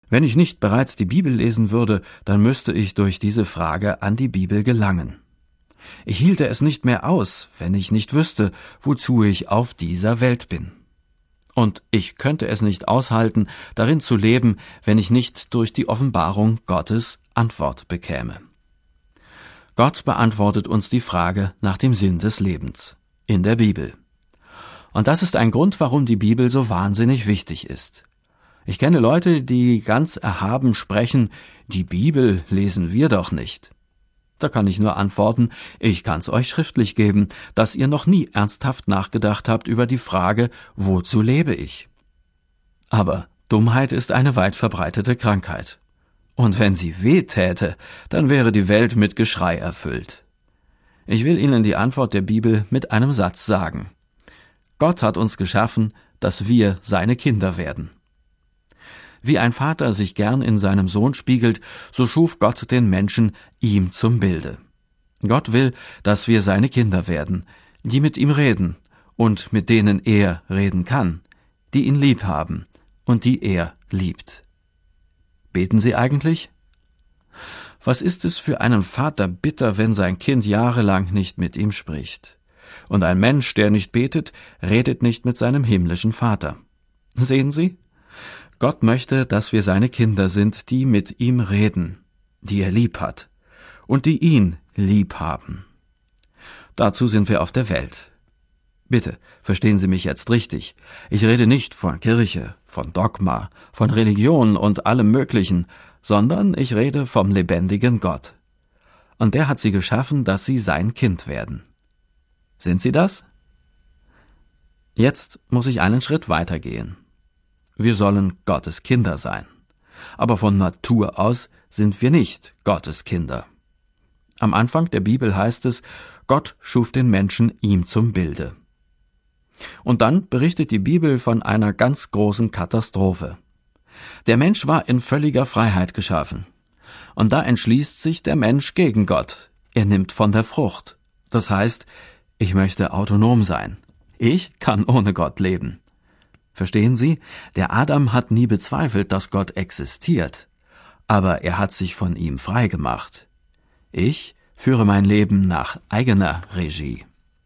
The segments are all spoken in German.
Wenn ich nicht bereits die Bibel lesen würde, dann müsste ich durch diese Frage an die Bibel gelangen. Ich hielte es nicht mehr aus, wenn ich nicht wüsste, wozu ich auf dieser Welt bin. Und ich könnte es nicht aushalten, darin zu leben, wenn ich nicht durch die Offenbarung Gottes Antwort bekäme. Gott beantwortet uns die Frage nach dem Sinn des Lebens in der Bibel. Und das ist ein Grund, warum die Bibel so wahnsinnig wichtig ist. Ich kenne Leute, die ganz erhaben sprechen, die Bibel lesen wir doch nicht. Da kann ich nur antworten, ich kann's euch schriftlich geben, dass ihr noch nie ernsthaft nachgedacht habt über die Frage, wozu lebe ich? Aber Dummheit ist eine weit verbreitete Krankheit. Und wenn sie weh täte, dann wäre die Welt mit Geschrei erfüllt. Ich will Ihnen die Antwort der Bibel mit einem Satz sagen. Gott hat uns geschaffen, dass wir seine Kinder werden. Wie ein Vater sich gern in seinem Sohn spiegelt, so schuf Gott den Menschen ihm zum Bilde. Gott will, dass wir seine Kinder werden, die mit ihm reden und mit denen er reden kann, die ihn lieb haben und die er liebt. Beten Sie eigentlich? Was ist es für einen Vater bitter, wenn sein Kind jahrelang nicht mit ihm spricht? Und ein Mensch, der nicht betet, redet nicht mit seinem himmlischen Vater. Sehen Sie? Gott möchte, dass wir seine Kinder sind, die mit ihm reden, die er lieb hat und die ihn lieb haben. Dazu sind wir auf der Welt. Bitte, verstehen Sie mich jetzt richtig. Ich rede nicht von Kirche, von Dogma, von Religion und allem Möglichen, sondern ich rede vom lebendigen Gott. Und der hat Sie geschaffen, dass Sie sein Kind werden. Sind Sie das? Jetzt muss ich einen Schritt weitergehen. Wir sollen Gottes Kinder sein. Aber von Natur aus sind wir nicht Gottes Kinder. Am Anfang der Bibel heißt es, Gott schuf den Menschen ihm zum Bilde. Und dann berichtet die Bibel von einer ganz großen Katastrophe. Der Mensch war in völliger Freiheit geschaffen. Und da entschließt sich der Mensch gegen Gott. Er nimmt von der Frucht. Das heißt, ich möchte autonom sein. Ich kann ohne Gott leben. Verstehen Sie? Der Adam hat nie bezweifelt, dass Gott existiert. Aber er hat sich von ihm frei gemacht. Ich führe mein Leben nach eigener Regie.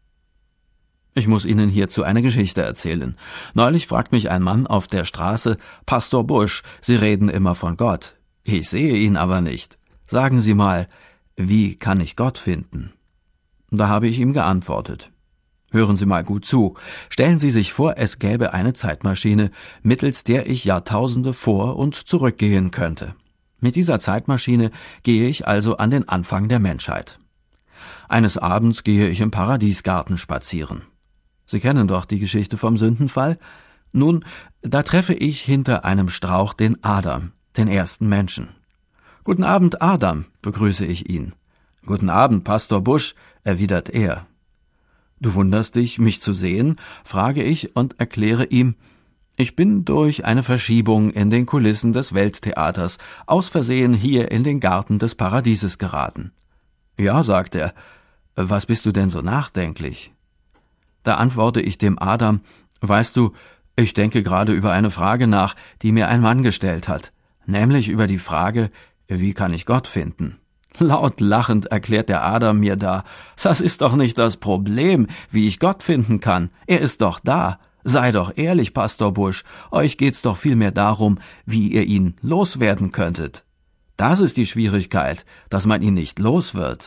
Ich muss Ihnen hierzu eine Geschichte erzählen. Neulich fragt mich ein Mann auf der Straße, Pastor Busch, Sie reden immer von Gott. Ich sehe ihn aber nicht. Sagen Sie mal, wie kann ich Gott finden? Da habe ich ihm geantwortet. Hören Sie mal gut zu. Stellen Sie sich vor, es gäbe eine Zeitmaschine, mittels der ich Jahrtausende vor- und zurückgehen könnte. Mit dieser Zeitmaschine gehe ich also an den Anfang der Menschheit. Eines Abends gehe ich im Paradiesgarten spazieren. Sie kennen doch die Geschichte vom Sündenfall? Nun, da treffe ich hinter einem Strauch den Adam, den ersten Menschen. »Guten Abend, Adam«, begrüße ich ihn. »Guten Abend, Pastor Busch«, erwidert er. »Du wunderst dich, mich zu sehen?«, frage ich und erkläre ihm, ich bin durch eine Verschiebung in den Kulissen des Welttheaters aus Versehen hier in den Garten des Paradieses geraten. »Ja«, sagt er, »was bist du denn so nachdenklich?« Da antworte ich dem Adam, »Weißt du, ich denke gerade über eine Frage nach, die mir ein Mann gestellt hat, nämlich über die Frage, wie kann ich Gott finden?« Laut lachend erklärt der Adam mir da, das ist doch nicht das Problem, wie ich Gott finden kann. Er ist doch da. Sei doch ehrlich, Pastor Busch. Euch geht's doch vielmehr darum, wie ihr ihn loswerden könntet. Das ist die Schwierigkeit, dass man ihn nicht los wird.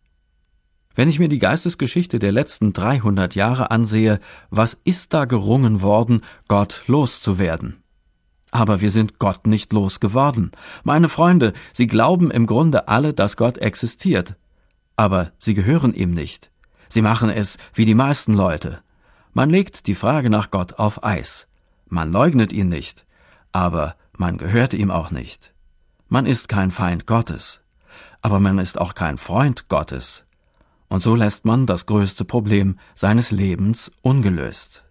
Wenn ich mir die Geistesgeschichte der letzten 300 Jahre ansehe, was ist da gerungen worden, Gott loszuwerden? Aber wir sind Gott nicht losgeworden. Meine Freunde, Sie glauben im Grunde alle, dass Gott existiert. Aber Sie gehören ihm nicht. Sie machen es wie die meisten Leute. Man legt die Frage nach Gott auf Eis. Man leugnet ihn nicht. Aber man gehört ihm auch nicht. Man ist kein Feind Gottes. Aber man ist auch kein Freund Gottes. Und so lässt man das größte Problem seines Lebens ungelöst.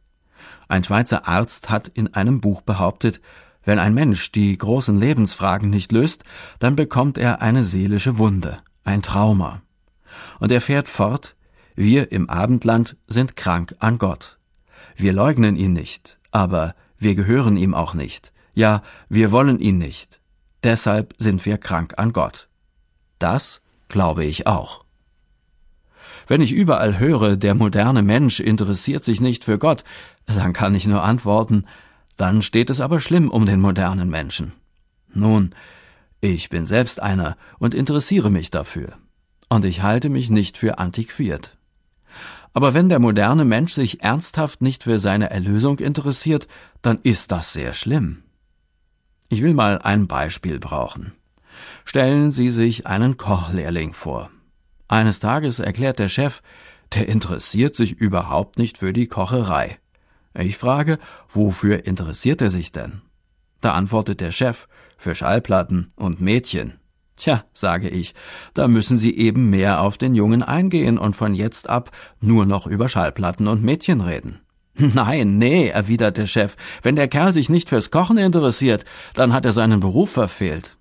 Ein Schweizer Arzt hat in einem Buch behauptet, wenn ein Mensch die großen Lebensfragen nicht löst, dann bekommt er eine seelische Wunde, ein Trauma. Und er fährt fort, wir im Abendland sind krank an Gott. Wir leugnen ihn nicht, aber wir gehören ihm auch nicht. Ja, wir wollen ihn nicht. Deshalb sind wir krank an Gott. Das glaube ich auch. Wenn ich überall höre, der moderne Mensch interessiert sich nicht für Gott, dann kann ich nur antworten, dann steht es aber schlimm um den modernen Menschen. Nun, ich bin selbst einer und interessiere mich dafür. Und ich halte mich nicht für antiquiert. Aber wenn der moderne Mensch sich ernsthaft nicht für seine Erlösung interessiert, dann ist das sehr schlimm. Ich will mal ein Beispiel brauchen. Stellen Sie sich einen Kochlehrling vor. Eines Tages erklärt der Chef, der interessiert sich überhaupt nicht für die Kocherei. Ich frage, wofür interessiert er sich denn? Da antwortet der Chef, für Schallplatten und Mädchen. Tja, sage ich, da müssen Sie eben mehr auf den Jungen eingehen und von jetzt ab nur noch über Schallplatten und Mädchen reden. Nein, nee, erwidert der Chef, wenn der Kerl sich nicht fürs Kochen interessiert, dann hat er seinen Beruf verfehlt.